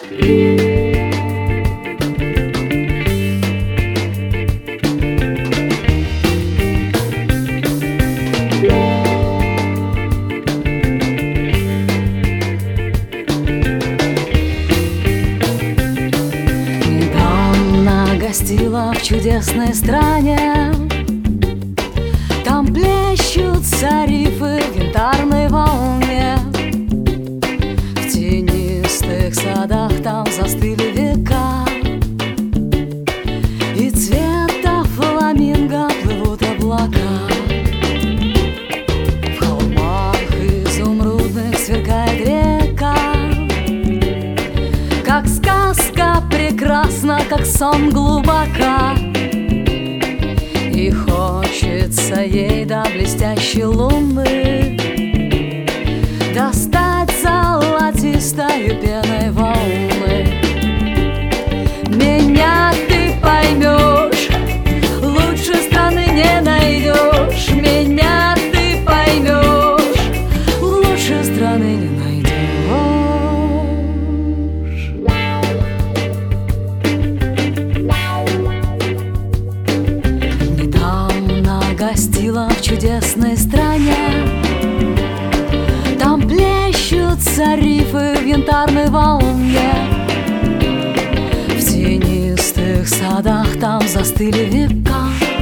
Гостила в чудесной стране. Там плещутся рифы в янтарной волне. В тенистых садах там застыли века, и цвета фламинго плывут облака. В холмах изумрудных сверкает река, как сказка прекрасна, как сон глубока. И хочется ей до блестящей луны достать золотистою пеной волны. Меня ты поймешь, лучше страны не найдешь. Меня ты поймешь, лучше страны не найдешь. Гостила в чудесной стране. Там плещутся рифы в янтарной волне. В тенистых садах там застыли века,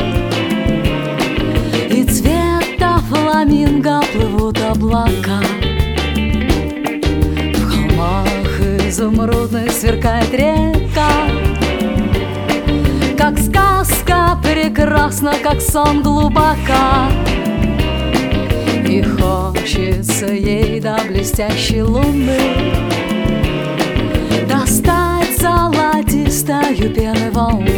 и цвета фламинго плывут облака. В холмах изумрудных сверкает река, как сказка прекрасна, как сон глубока. И хочется ей до блестящей луны достать золотистою пеной волны.